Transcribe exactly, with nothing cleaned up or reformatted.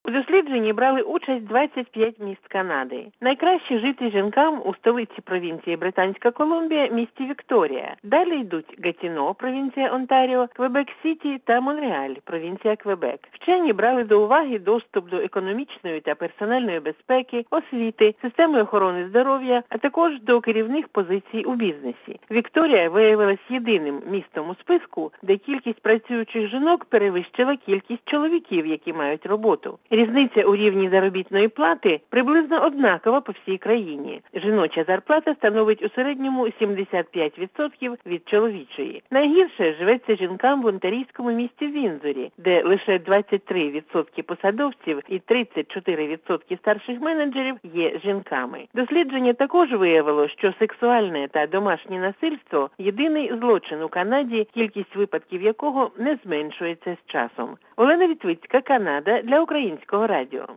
У дослідженні брали участь двадцять п'ять міст Канади. Найкраще жити жінкам у столиці провінції Британська Колумбія, місті Вікторія. Далі йдуть Гатіно, провінція Онтаріо, Квебек-Сіті та Монреаль, провінція Квебек. Вчені брали до уваги доступ до економічної та персональної безпеки, освіти, системи охорони здоров'я, а також до керівних позицій у бізнесі. Вікторія виявилась єдиним містом у списку, де кількість працюючих жінок перевищила кількість чоловіків, які мають роботу. Різниця у рівні заробітної плати приблизно однакова по всій країні. Жіноча зарплата становить у середньому сімдесят п'ять відсотків від чоловічої. Найгірше живеться жінкам в онтарійському місті Віндзорі, де лише двадцять три відсотки посадовців і тридцять чотири відсотки старших менеджерів є жінками. Дослідження також виявило, що сексуальне та домашнє насильство – єдиний злочин у Канаді, кількість випадків якого не зменшується з часом. Олена Вітвицька, Канада, для Українського радіо.